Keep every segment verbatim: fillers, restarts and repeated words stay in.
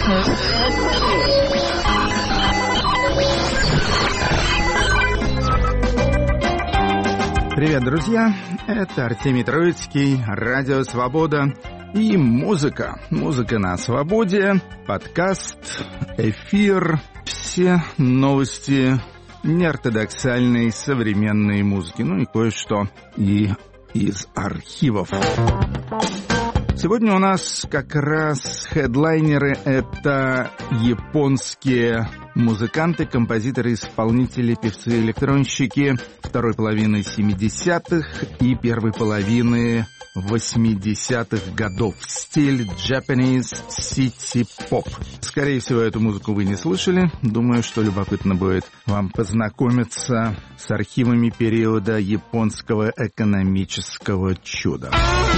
Привет, друзья! Это Артемий Троицкий, Радио Свобода и музыка. Музыка на свободе, подкаст, эфир, все новости неортодоксальной современной музыки. Ну и кое-что и из архивов. Сегодня у нас как раз хедлайнеры — это японские музыканты, композиторы, исполнители, певцы, электронщики второй половины семидесятых и первой половины восьмидесятых годов. Стиль Japanese City Pop. Скорее всего, эту музыку вы не слышали. Думаю, что любопытно будет вам познакомиться с архивами периода японского экономического чуда.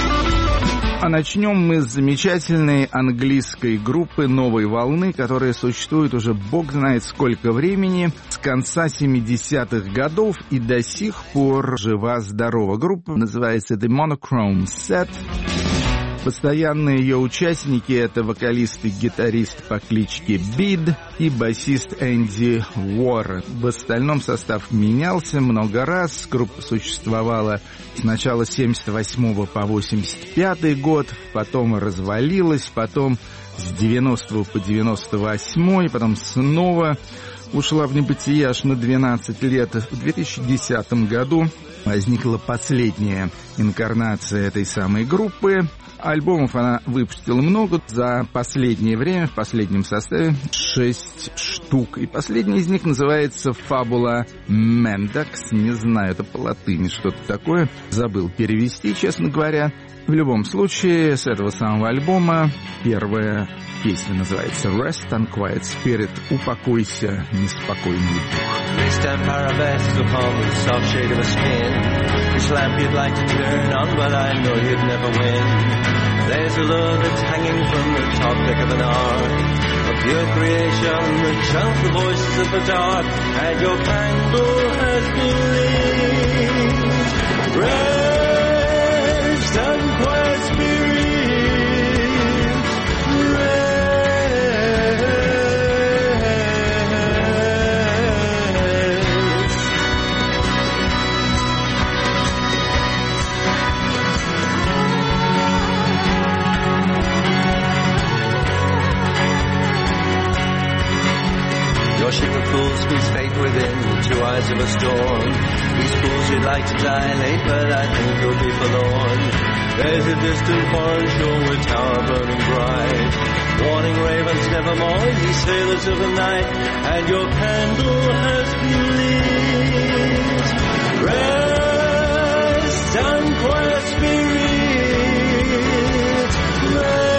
А начнем мы с замечательной английской группы «Новой волны», которая существует уже бог знает сколько времени, с конца семидесятых годов и до сих пор жива-здорова. Группа называется The Monochrome Set. Постоянные ее участники — это вокалист и гитарист по кличке Бид и басист Энди Уоррен. В остальном состав менялся много раз. Группа существовала с начала семьдесят восьмого по восемьдесят пятый год, потом развалилась, потом с девяностого по девяносто восьмой, потом снова ушла в небытие аж на двенадцать лет. В две тысячи десятом году возникла последняя инкарнация этой самой группы. Альбомов она выпустила много. За последнее время, в последнем составе, шесть штук. И последний из них называется «Фабула Мендакс». Не знаю, это по латыни что-то такое. Забыл перевести, честно говоря. В любом случае, с этого самого альбома первая песня называется «Rest and Quiet Spirit». «Упокойся, неспокойный дух». They stand parabest upon the soft shade of a skin, which lamp you'd like to turn on, but I know you'd never win. There's a love that's hanging from the top deck of an ark, a pure creation that chants the voices of the dark, and your candle has been lit. Rest and quiet spirit, rest. Your ship of fools speaks fate within the two eyes of a storm. These fools you'd like to dilate, but I think you'll be forlorn. There's a distant foreign shore with tower burning bright, warning ravens nevermore, ye sailors of the night, and your candle has been lit. Rest and quiet spirit, rest.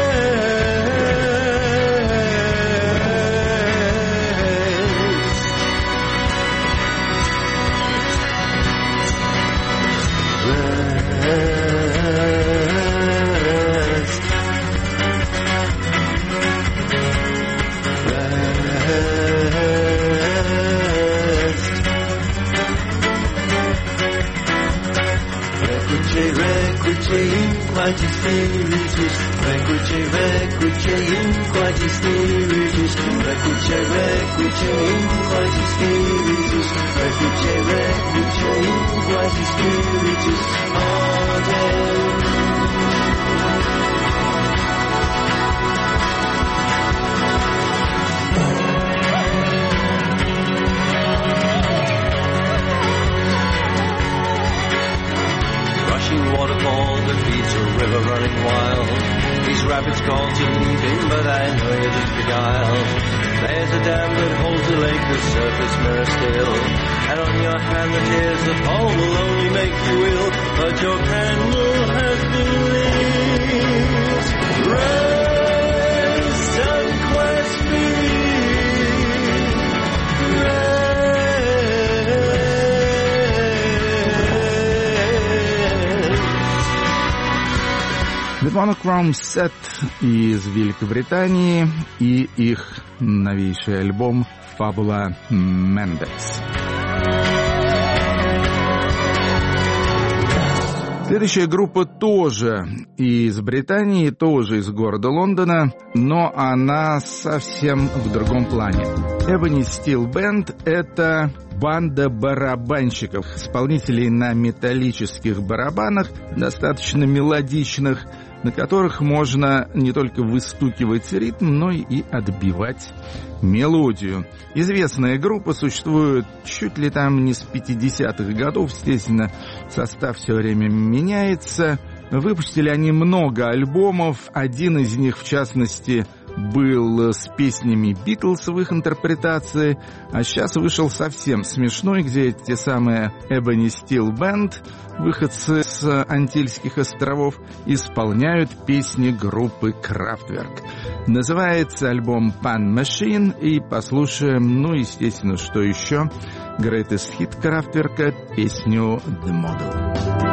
Quite spiritus, requice, requice, in quite spiritus, requice, requice, in quite spiritus, requice, requice, in quite spiritus, all day. Waterfall that feeds a river running wild. These rapids call to leaving, but I know you're just beguiled. There's a dam that holds the lake, the surface mirror still, and on your hand the tears that fall will only make you ill. But your candle has been lit. Rest and quiet spirit, rest. The Monochrome Set из Великобритании и их новейший альбом Fabula Mendex. Следующая группа тоже из Британии, тоже из города Лондона, но она совсем в другом плане. Ebony Steel Band — это банда барабанщиков, исполнителей на металлических барабанах, достаточно мелодичных, на которых можно не только выстукивать ритм, но и отбивать мелодию. Известная группа, существует чуть ли там не с пятидесятых годов, естественно, состав все время меняется. Выпустили они много альбомов, один из них, в частности, был с песнями Битлз в их интерпретации, а сейчас вышел совсем смешной, где те самые Ebony Steel Band, выходцы с Антильских островов, исполняют песни группы Kraftwerk. Называется альбом Pan Machine, и послушаем, ну, естественно, что еще, greatest hit Kraftwerk, песню The Model.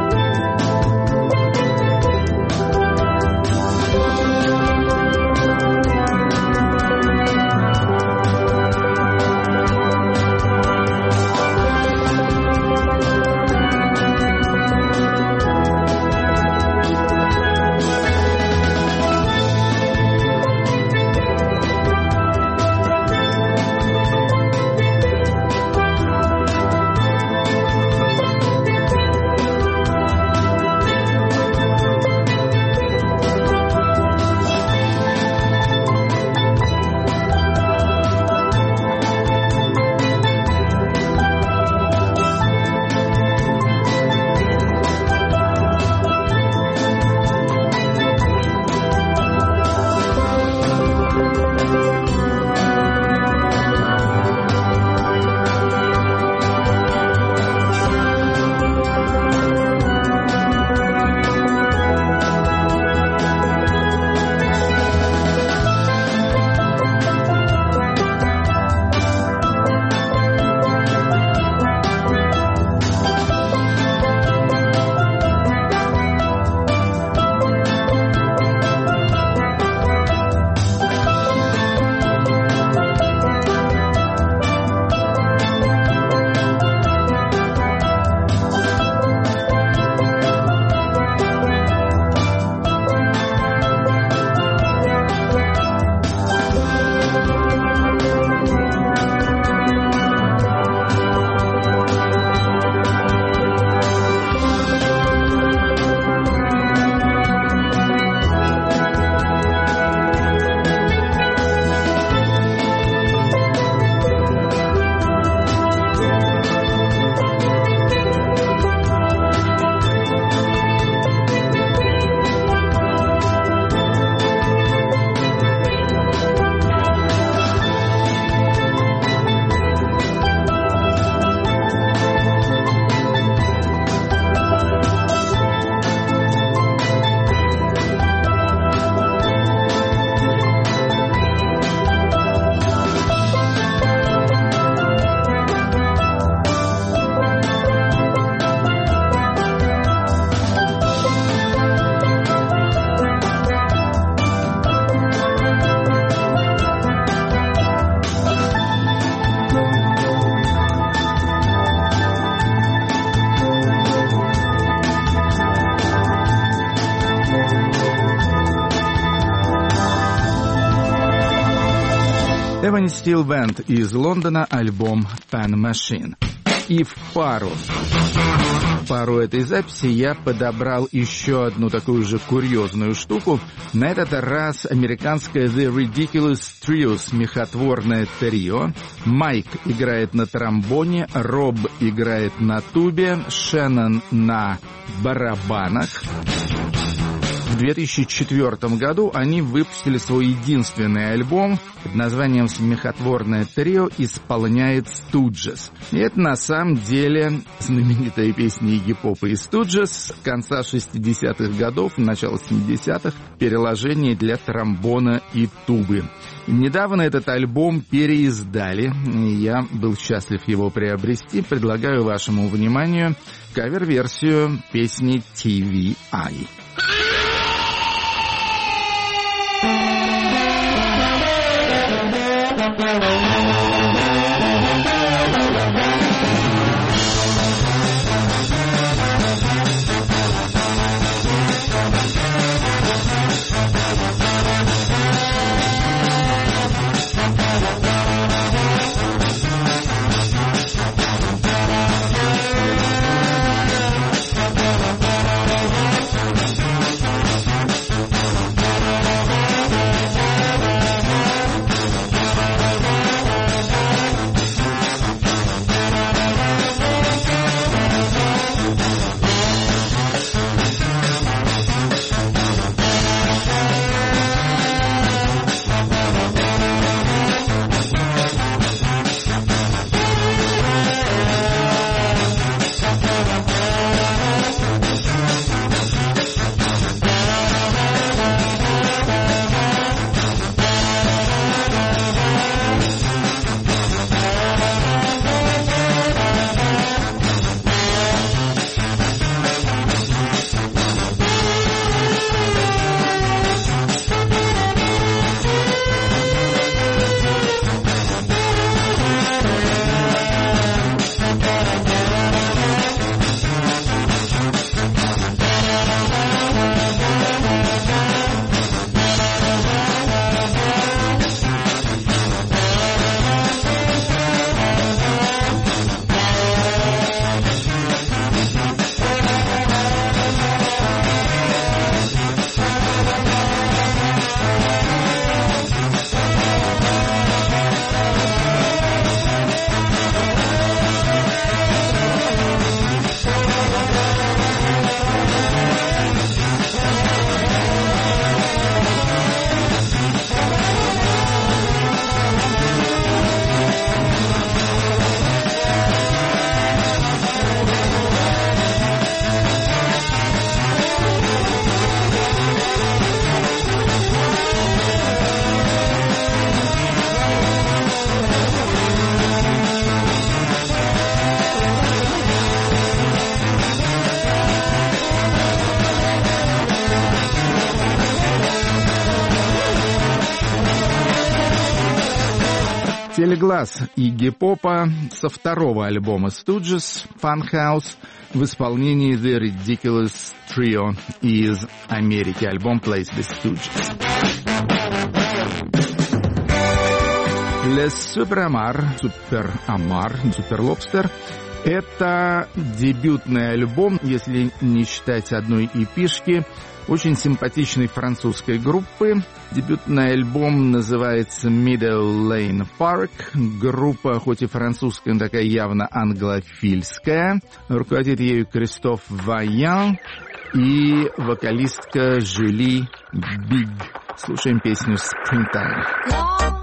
Ebony Steel Band из Лондона, альбом Pan Machine. И в пару, в пару этой записи я подобрал еще одну такую же курьезную штуку. На этот раз американское The Ridiculous Trio, смехотворное трио. Майк играет на тромбоне, Роб играет на тубе, Шеннон на барабанах. В две тысячи четвёртом году они выпустили свой единственный альбом под названием «Смехотворное трио исполняет Stooges». И это на самом деле знаменитая песня Игги Попа и Stooges конца шестидесятых годов, начала семидесятых, переложение для тромбона и тубы. Недавно этот альбом переиздали, и я был счастлив его приобрести. Предлагаю вашему вниманию кавер-версию песни «ти ви ай». Телеглаз Игги Попа со второго альбома Stooges «Funhouse» в исполнении The Ridiculous Trio из Америки. Альбом «Plays the Stooges». Le Super Amar, Super Amar, Super Lobster — это дебютный альбом, если не считать одной эпишки, очень симпатичной французской группы. Дебютный альбом называется Meadow Lane Park. Группа, хоть и французская, но такая явно англофильская. Руководит ею Кристоф Вайян и вокалистка Жюли Биг. Слушаем песню «Springtime».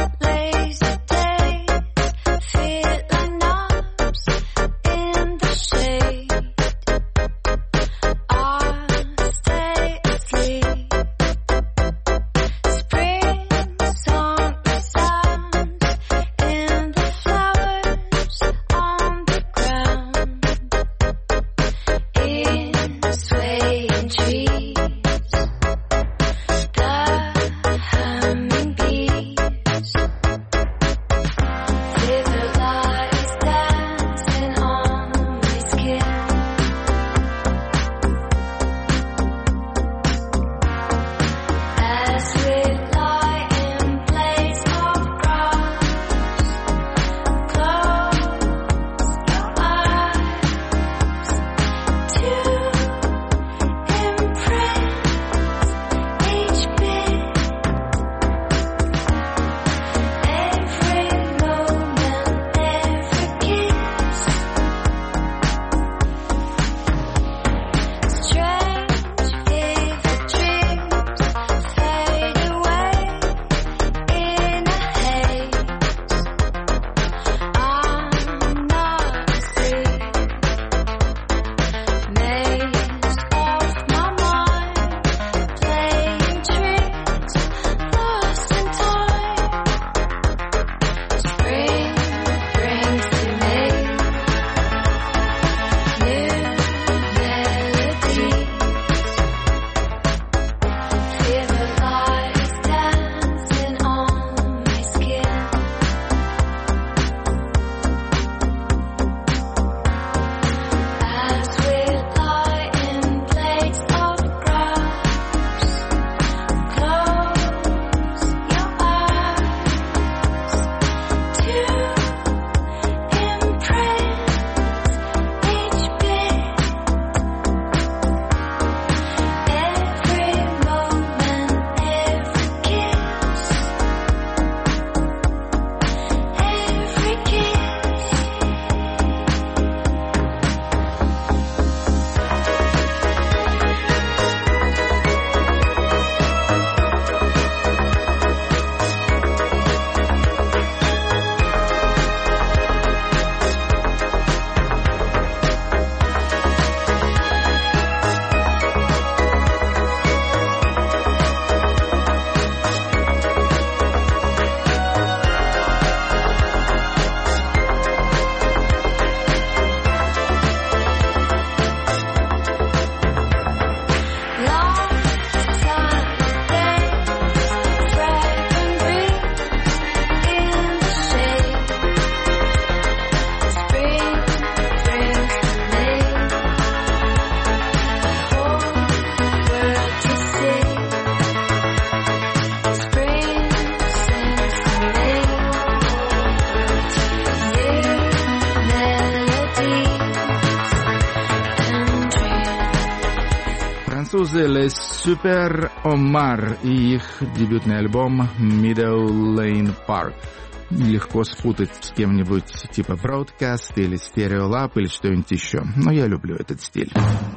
Французы Le Super Amar и их дебютный альбом Meadow Lane Park. Легко спутать с кем-нибудь типа Broadcast или Stereolab или что-нибудь еще. Но я люблю этот стиль.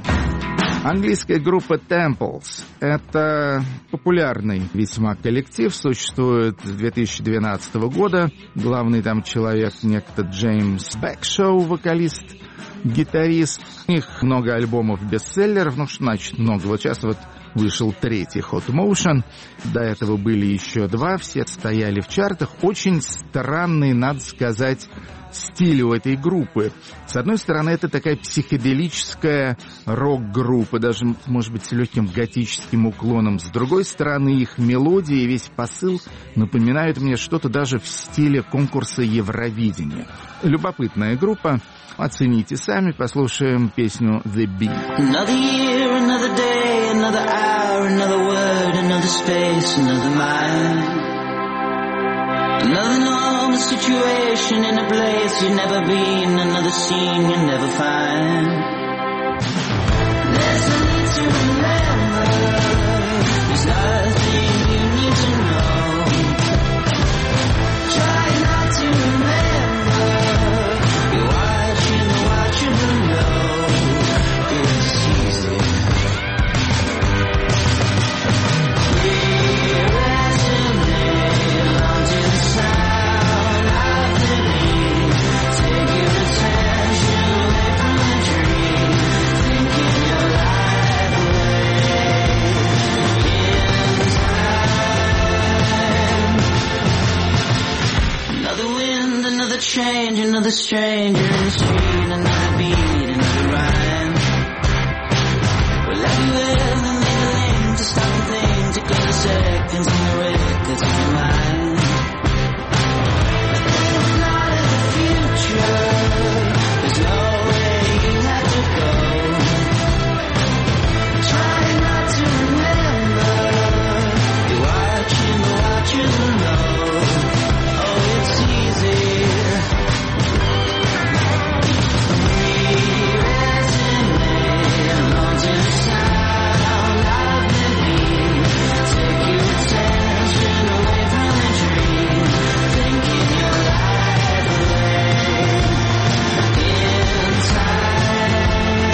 Английская группа Temples — это популярный весьма коллектив, существует с две тысячи двенадцатого года. Главный там человек некто Джеймс Бэкшоу, вокалист, гитарист. У них много альбомов бестселлеров, ну что значит много. Вот сейчас вот вышел третий Hot Motion. До этого были еще два, все стояли в чартах. Очень странный, надо сказать, стиль у этой группы. С одной стороны, это такая психоделическая рок-группа, даже, может быть, с легким готическим уклоном. С другой стороны, их мелодии и весь посыл напоминают мне что-то даже в стиле конкурса Евровидения. Любопытная группа. Оцените сами, послушаем песню «The Bee». Another year, another day, another hour, another word, another space, another mind. Another normal situation in a place you've never been, another scene you'll never find. There's no need to remember, there's nothing you need to know. Try not to remember, you're watching the watcher below. It's easy. We resonate along to the sound of the beat. Take your attention away from the dream, thinking your life away in time. Another wind, another change, another stranger in the street, another beat, another rhyme. Well, everywhere we made a link to stop and think, to go to seconds in the records in your mind. Think not of the future, there's no way you have to go. Try not to remember, you're watching the watchers below. Oh, it's easy. We resonate along to the sound of the beat. Take your attention away from the dream, thinking your life away in time.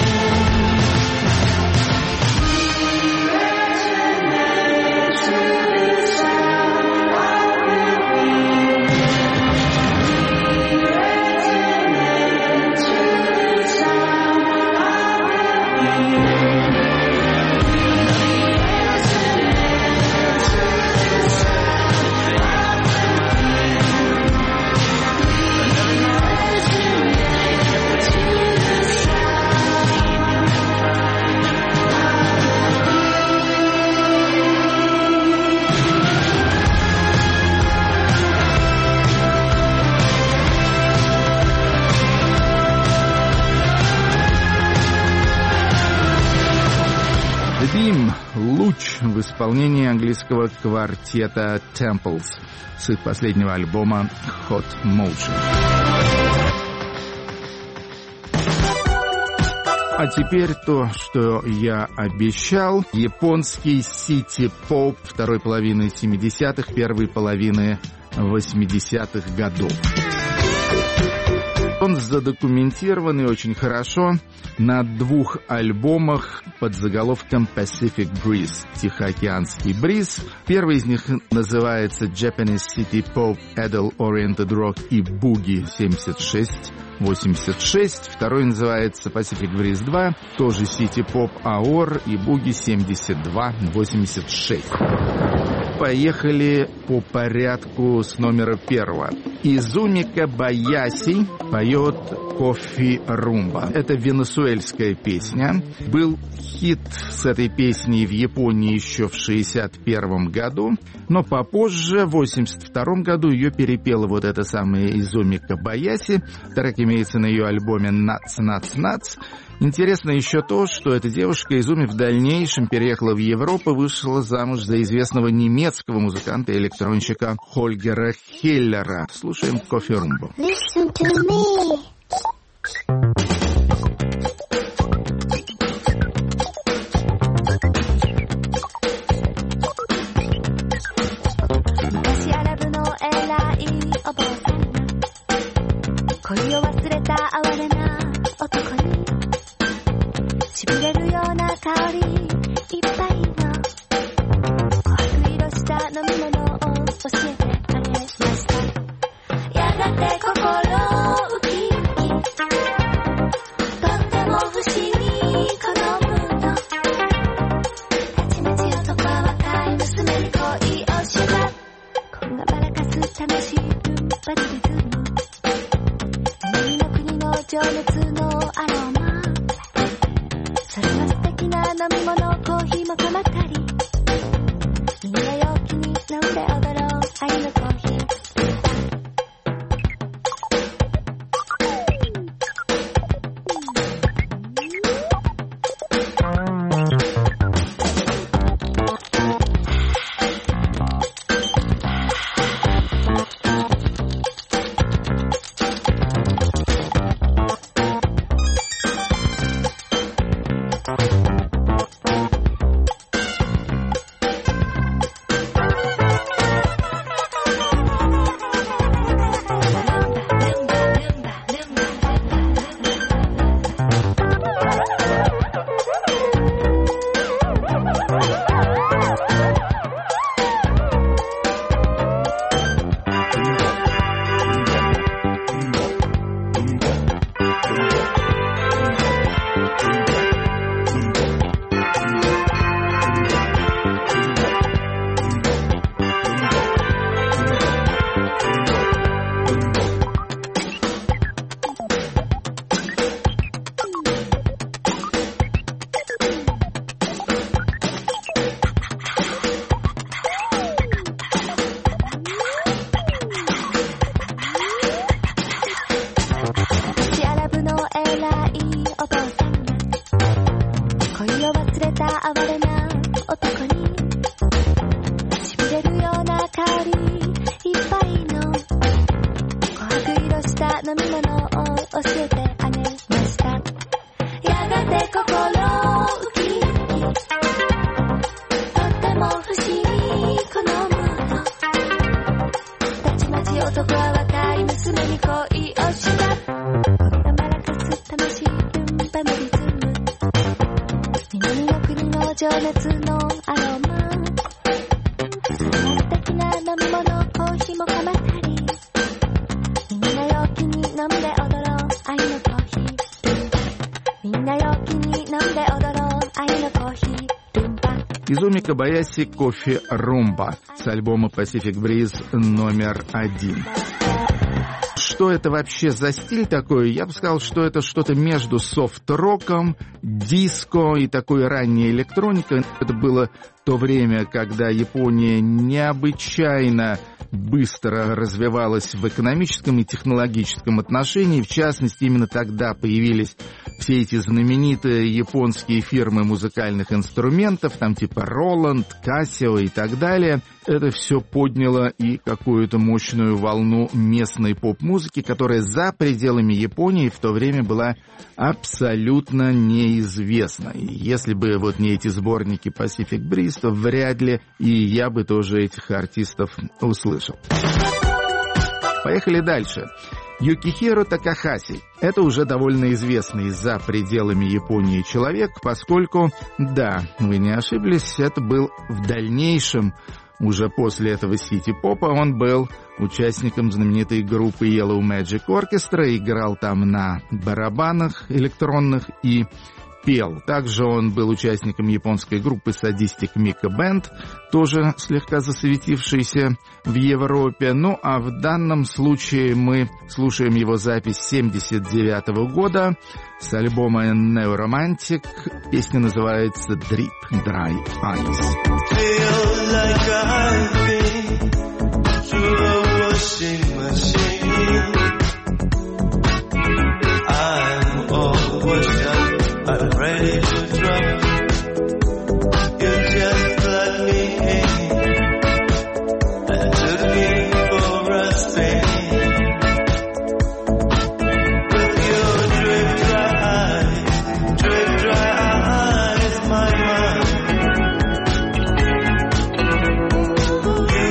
We resonate to the sound of the beat. We resonate to the sound of the beat. «The Beam» — «Луч» в исполнении английского квартета Temples с их последнего альбома Hot Motion. А теперь то, что я обещал. Японский сити-поп второй половины семидесятых, первой половины восьмидесятых годов. Он задокументирован и очень хорошо на двух альбомах под заголовком Pacific Breeze — Тихоокеанский бриз. Первый из них называется Japanese City Pop Adult Oriented Rock и Boogie семьдесят шесть восемьдесят шесть. Второй называется Pacific Breeze два, тоже City Pop Aor и Boogie семьдесят два восемьдесят шесть. Поехали по порядку с номера первого. Изуми Кобаяси поет «Кофи Румба». Это венесуэльская песня. Был хит с этой песней в Японии еще в шестьдесят первом году, но попозже, в восемьдесят втором году, ее перепела вот эта самая Изуми Кобаяси. Трек имеется на ее альбоме «Nuts, Nuts, Nuts». Интересно еще то, что эта девушка Изуми в дальнейшем переехала в Европу, вышла замуж за известного немецкого музыканта и электронщика Хольгера Хеллера. Слушаем «Кофи Румбу». Listen to me. Thank you. 楽しいルンバリズム南の国の情熱のアロマそれは素敵な飲み物コーヒーもかまったりみんな陽気に飲んで踊ろう愛のコーヒー Изуми Кобаяси «Кофе Румба» с альбома Pacific Breeze номер один. Что это вообще за стиль такой? Я бы сказал, что это что-то между софт-роком, диско и такой ранней электроникой. Это было то время, когда Япония необычайно быстро развивалась в экономическом и технологическом отношении. В частности, именно тогда появились все эти знаменитые японские фирмы музыкальных инструментов, там типа Roland, Casio и так далее. Это все подняло и какую-то мощную волну местной поп-музыки, которая за пределами Японии в то время была абсолютно неизвестна. И если бы вот не эти сборники Pacific Breeze, то вряд ли и я бы тоже этих артистов услышал. Поехали дальше. Юкихиро Такахаси. Это уже довольно известный за пределами Японии человек, поскольку, да, вы не ошиблись, это был в дальнейшем, уже после этого сити-попа, он был участником знаменитой группы Yellow Magic Orchestra, играл там на барабанах электронных и пел. Также он был участником японской группы Sadistic Mika Band, тоже слегка засветившейся в Европе. Ну а в данном случае мы слушаем его запись семьдесят девятого года с альбома Neuromantic. Песня называется Drip Dry Eyes. Feel like I've been through a washing machine. I'm all washed up, I'm ready to drop. You just plug me in and took me for a spin. With your drip dry eyes, drip dry eyes, my mind.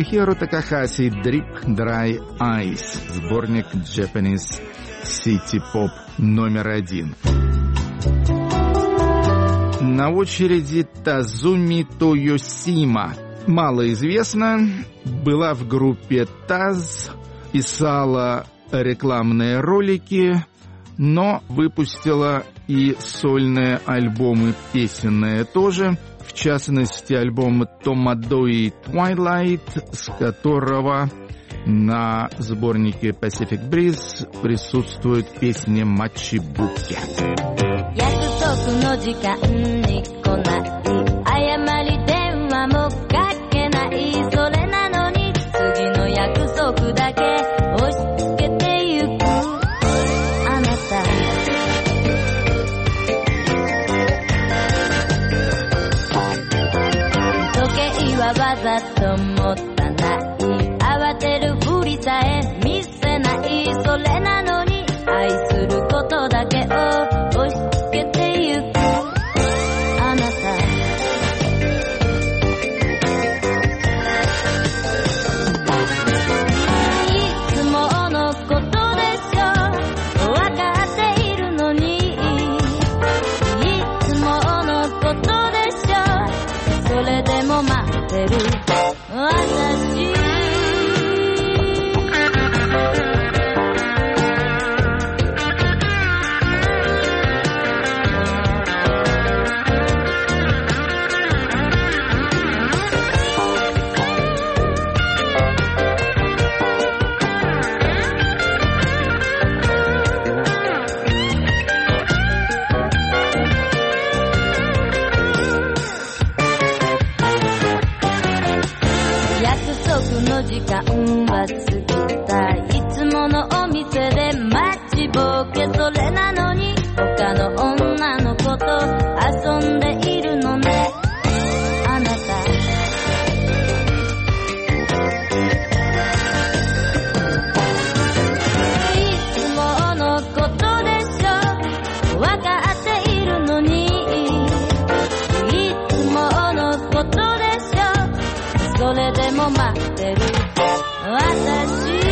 Йосихиро Такахаси Drip Dry Eyes, сборник Japanese City Pop номер один. На очереди Тазуми Тойосима. Малоизвестна, была в группе Таз, писала рекламные ролики, но выпустила и сольные альбомы, песенные тоже, в частности альбом Tomadoi Twilight, с которого на сборнике Pacific Breeze присутствует песня Мачибуки. わざともったない慌てるふりさえ見せないそれなのに愛することだけを押し付けてゆくあなたいつものことでしょわかっているのにいつものことでしょそれでも待ってる私時間は過ぎたいつものお店で待ちぼうけそれなのに他の女の子と遊んでいるのねあなたいつものことでしょわかっているのにいつものことでしょそれでも待ってる私い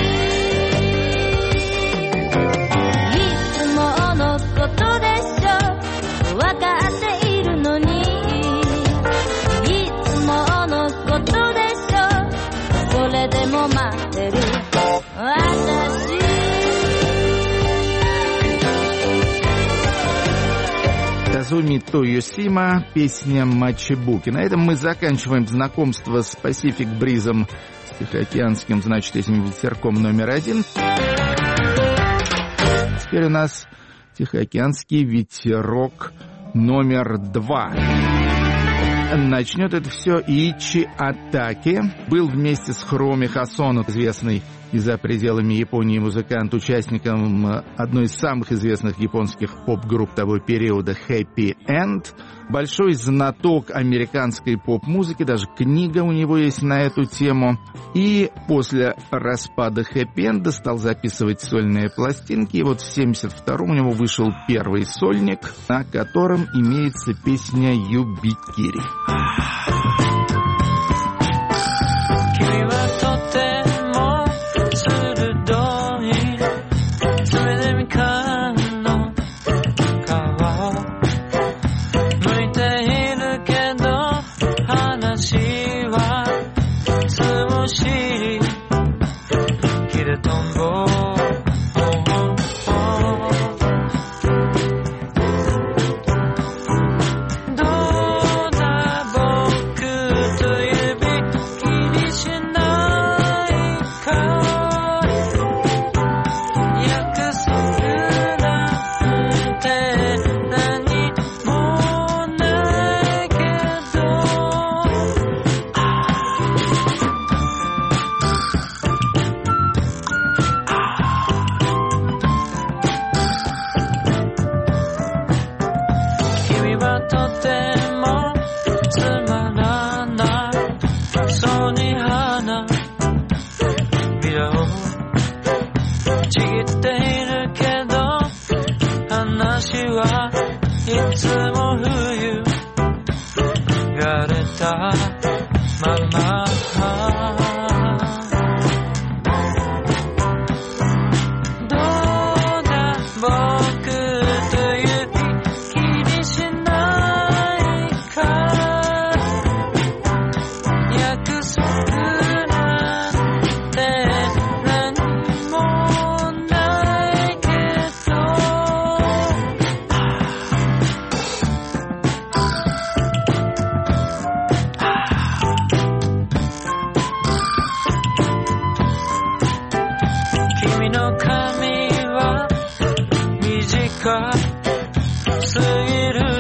つものことでしょわかっているのにいつものことでしょそれでも待ってる私 Тазуми Тойосима, песня Мачибуки. На этом мы заканчиваем знакомство с Pacific Breeze, с Тихоокеанским, значит, этим ветерком номер один. Теперь у нас Тихоокеанский ветерок номер два. Начнет это все Ичи Атаки. Был вместе с Хироми Хасоно, известный и за пределами Японии музыкант, участником одной из самых известных японских поп-групп того периода Happy End. Большой знаток американской поп-музыки, даже книга у него есть на эту тему. И после распада Happy End стал записывать сольные пластинки. И вот в семьдесят втором у него вышел первый сольник, на котором имеется песня «Юбикири». Mama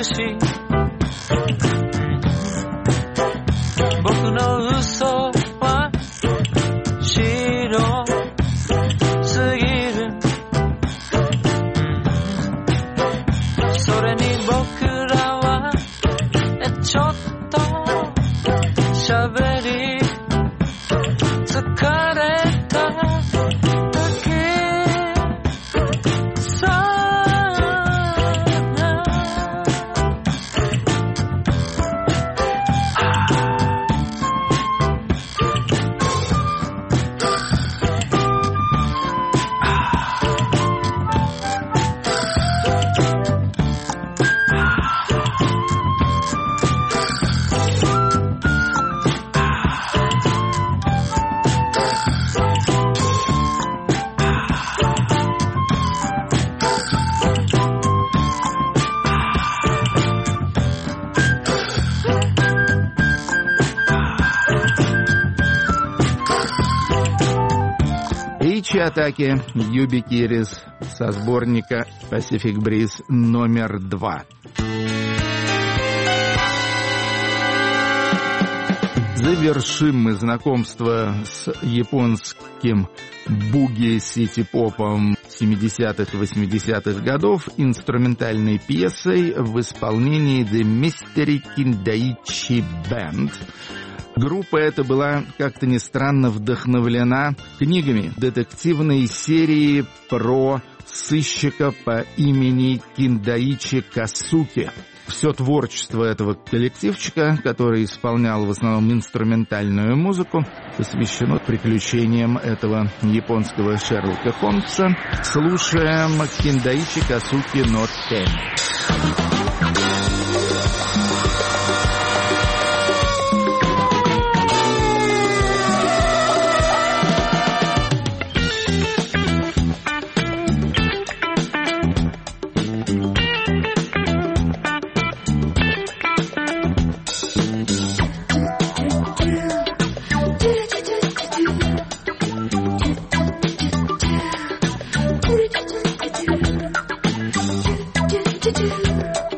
し僕の嘘は白すぎるそれに僕らはちょっと喋り疲れただけさ Атаки Юби Кирис со сборника Pacific Breeze номер два. Завершим мы знакомство с японским буги-сити-попом семидесятых-восьмидесятых годов инструментальной пьесой в исполнении The Mystery Kindaichi Band. Группа эта была, как-то ни странно, вдохновлена книгами детективной серии про сыщика по имени Киндаичи Касуки. Все творчество этого коллективчика, который исполнял в основном инструментальную музыку, посвящено приключениям этого японского Шерлока Холмса. Слушаем Киндаичи Касуки но Тен. Do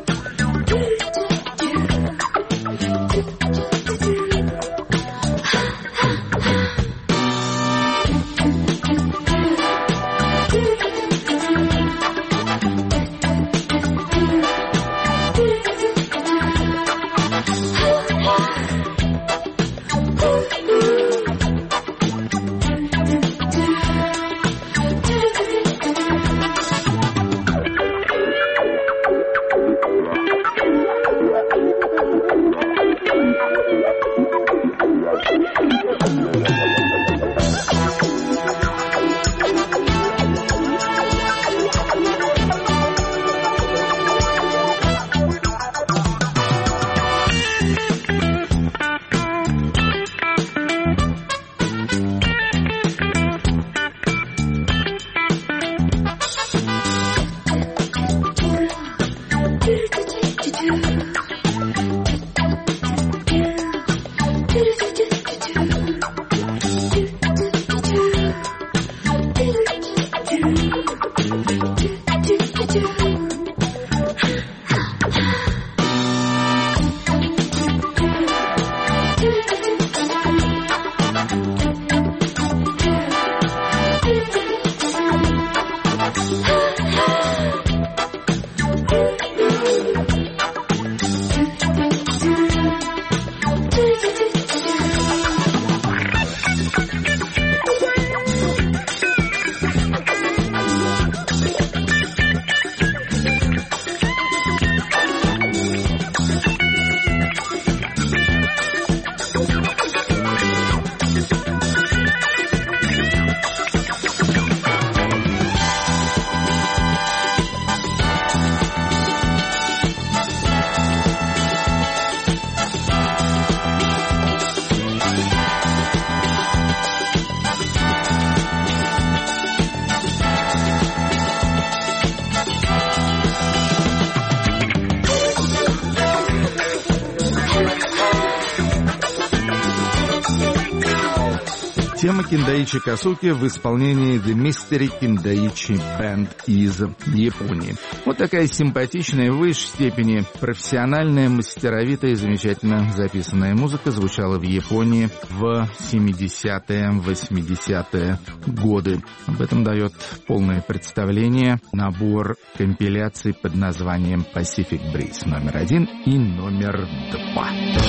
Тема Киндаичи Касуки в исполнении The Mystery Kindaichi Band из Японии. Вот такая симпатичная, в высшей степени профессиональная, мастеровитая и замечательно записанная музыка звучала в Японии в семидесятые, восьмидесятые годы. Об этом дает полное представление набор компиляций под названием Pacific Breeze номер один и номер два.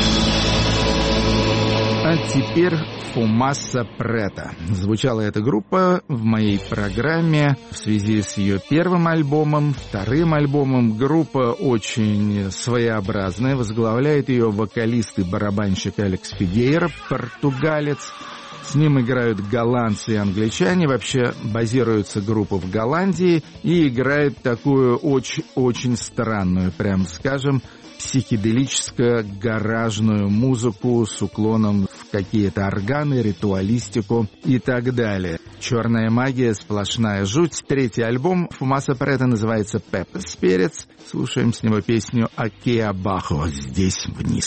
А теперь Фумаса Прета. Звучала эта группа в моей программе в связи с ее первым альбомом, вторым альбомом. Группа очень своеобразная. Возглавляет ее вокалист и барабанщик Алекс Фигейра, португалец. С ним играют голландцы и англичане. Вообще базируется группа в Голландии и играет такую очень-очень странную, прям скажем, психоделическо-гаражную музыку с уклоном в какие-то органы, ритуалистику и так далее. Черная магия, сплошная жуть. Третий альбом Фумаса Прета называется Pepper Spirits. Слушаем с него песню «Акеа Бахо» здесь вниз.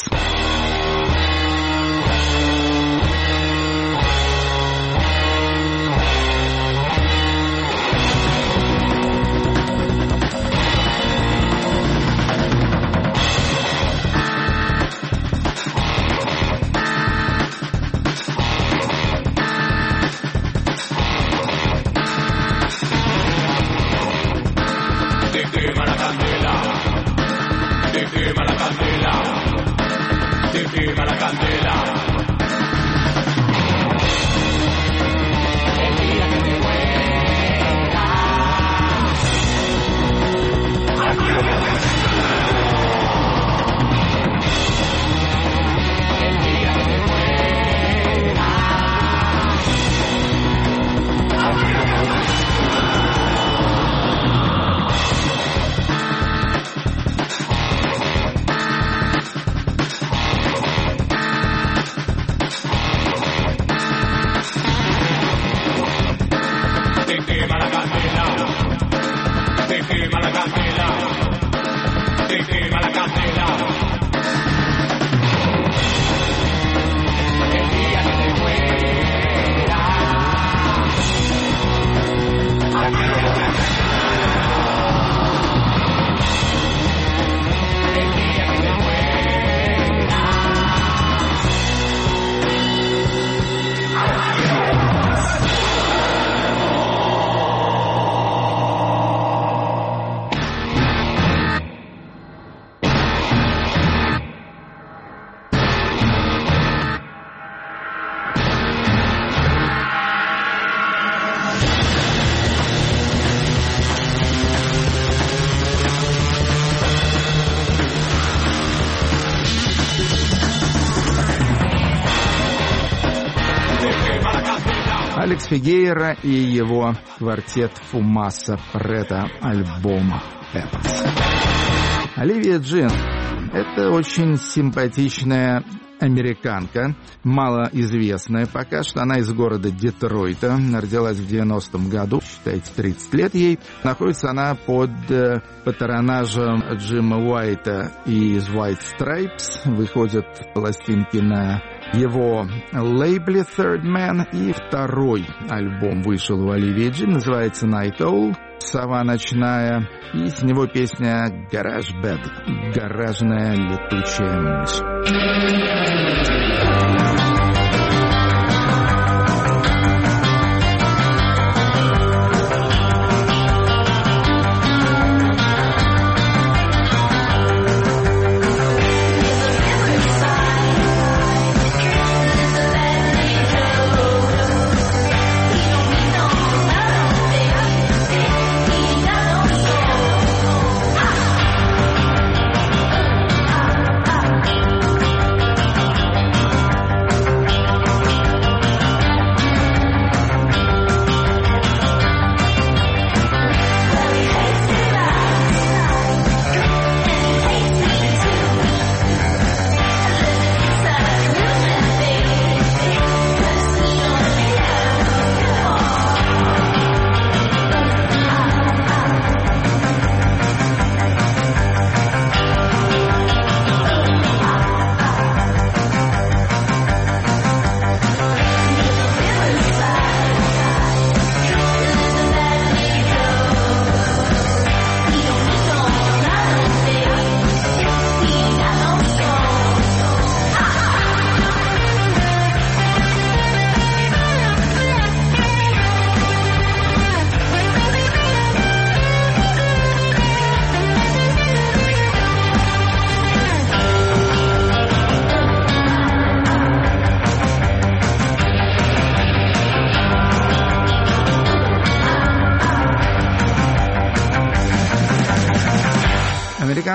Алекс Фигейра и его квартет Фумаса Прета, альбом Peppers. Оливия Джин — это очень симпатичная американка, малоизвестная пока что. Она из города Детройта, родилась в девяностом году, считайте, тридцать лет ей. Находится она под патронажем Джима Уайта из White Stripes. Выходят пластинки на его лейбле Third Man. И второй альбом вышел у Оливии Джин, называется Night Owl, сова ночная. И с него песня Garage Bed, гаражная летучая мышь.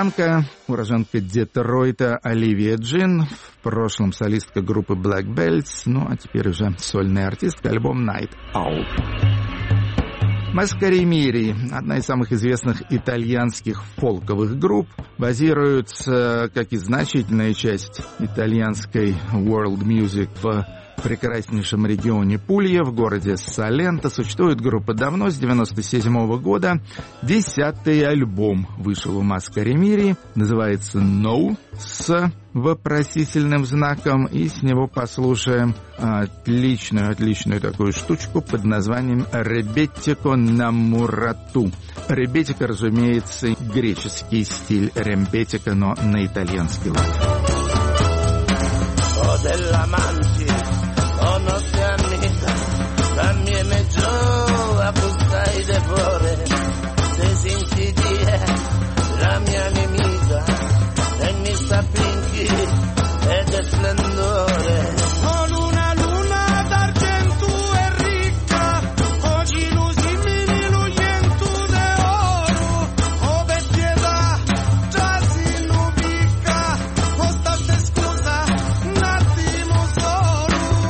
американка, уроженка Детройта Оливия Джин, в прошлом солистка группы Black Belts, ну а теперь уже сольная артистка, альбом Night Owl. Маскаримири, одна из самых известных итальянских фолковых групп, базируется, как и значительная часть итальянской world music, в прекраснейшем регионе Пулья, в городе Саленто. Существует группа давно, с девяносто седьмого года. Десятый альбом вышел у Маскаримири, называется «No» с вопросительным знаком, и с него послушаем отличную, отличную такую штучку под названием «Ребеттико намурату». Ребеттико, разумеется, греческий стиль рембеттико, но на итальянский лад. Oh, no te amiga, también me echó a buscar y devore. Se sintiría la mia nemica, en mi sapinchi e de splendore. Con una luna d'argento e ricca, oggi lusimini luyentu de oro, o vestieda già si nubica, o state scusa, un attimo solo.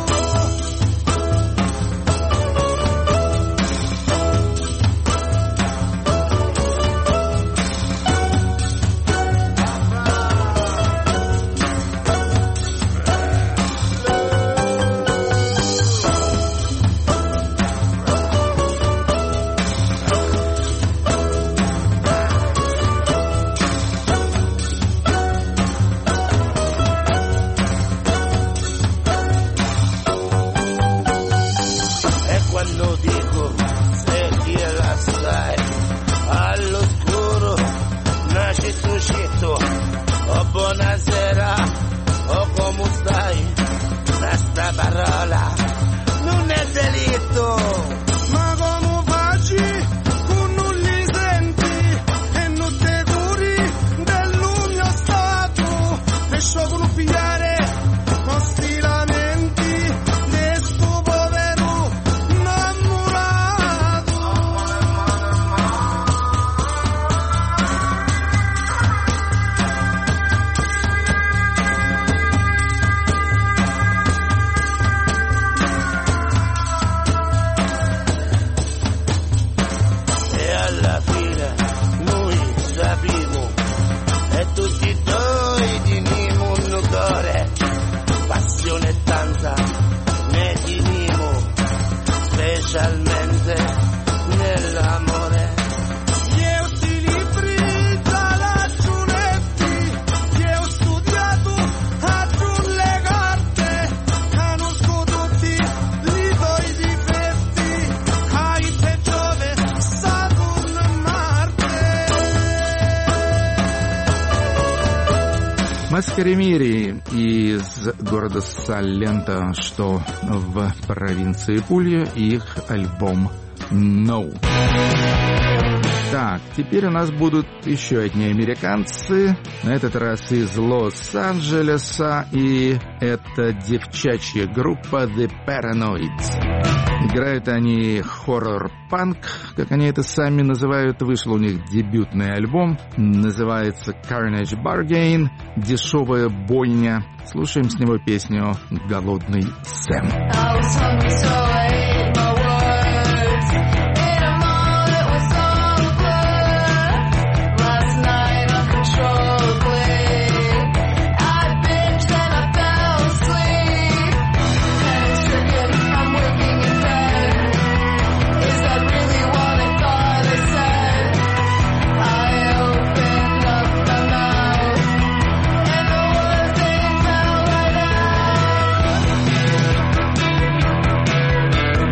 Маскаримири из города Саленто, что в провинции Пулья, и их альбом «No». Так, теперь у нас будут еще одни американцы, на этот раз из Лос-Анджелеса, и это девчачья группа The Paranoids. Играют они хоррор-панк, как они это сами называют. Вышел у них дебютный альбом, называется Carnage Bargain, дешевая бойня. Слушаем с него песню «Голодный Сэм». We'll be right back.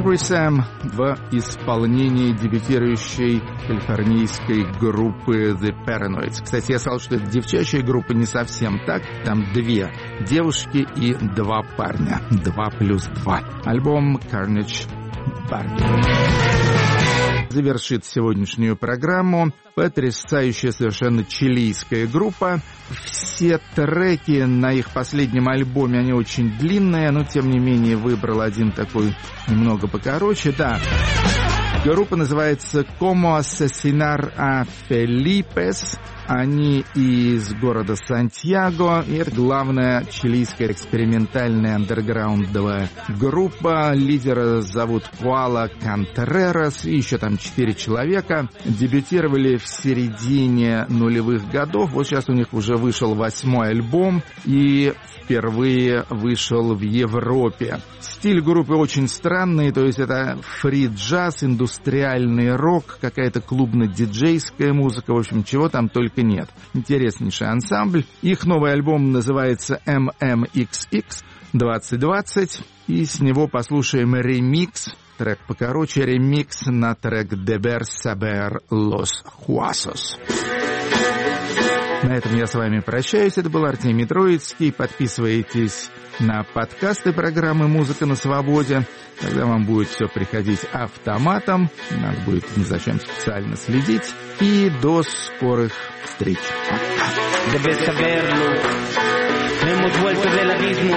Hungry Sam в исполнении дебютирующей калифорнийской группы The Paranoids. Кстати, я сказал, что это девчачья группа, не совсем так. Там две девушки и два парня. Два плюс два. Альбом Carnage Bargain завершит сегодняшнюю программу потрясающая совершенно чилийская группа. Все треки на их последнем альбоме, они очень длинные, но тем не менее выбрал один такой немного покороче. Да, группа называется Como Asesinar a Felipes. Они из города Сантьяго. И это главная чилийская экспериментальная андерграундовая группа. Лидера зовут Куала Контрерас. И еще там четыре человека. Дебютировали в середине нулевых годов. Вот сейчас у них уже вышел восьмой альбом. И впервые вышел в Европе. Стиль группы очень странный. То есть это фри-джаз, индустриальный рок, какая-то клубно-диджейская музыка. В общем, чего там только нет. Интереснейший ансамбль. Их новый альбом называется эм эм икс икс двадцать двадцать. И с него послушаем ремикс. Трек покороче. Ремикс на трек «Deber Saber Los Huesos». На этом я с вами прощаюсь. Это был Артемий Троицкий. Подписывайтесь на подкасты программы «Музыка на свободе». Тогда вам будет все приходить автоматом. Надо будет ни за чем специально следить. И до скорых встреч. Debes saberlo, hemos vuelto del abismo.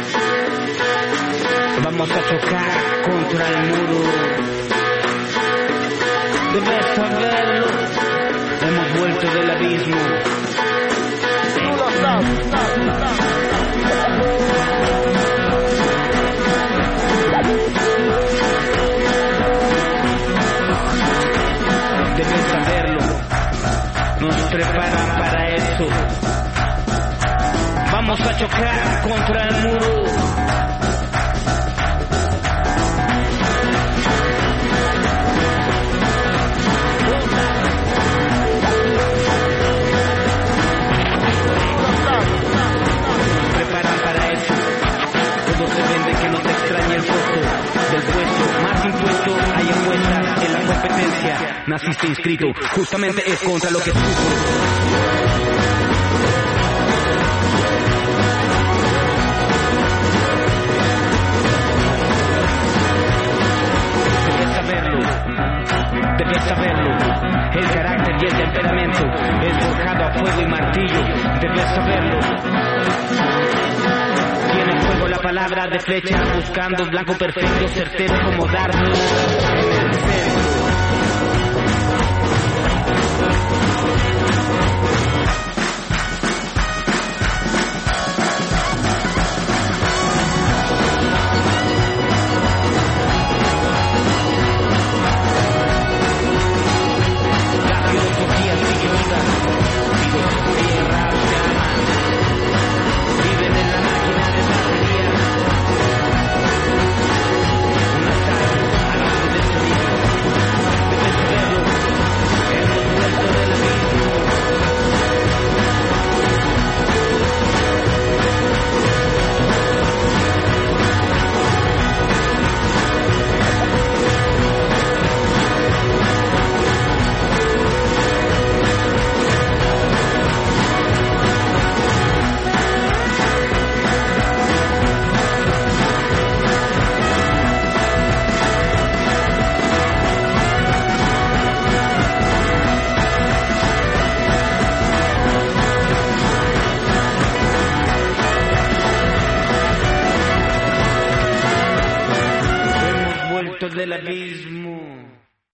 Vamos a chocar contra el muro. Debes saberlo, hemos vuelto del abismo. Tú lo sabes, sabes, sabes. Debes saberlo, nos preparan para eso. Vamos a chocar contra el muro. Nos preparan para eso. Todo se vende que no te extrañe el costo del puesto. Más impuesto hay encuesta en la competencia. Naciste inscrito, justamente es contra lo que sufro. Debes saberlo, el carácter y el temperamento es forjado a fuego y martillo. Debes saberlo. Tiene en juego la palabra de flecha, buscando blanco perfecto, certero como dardo.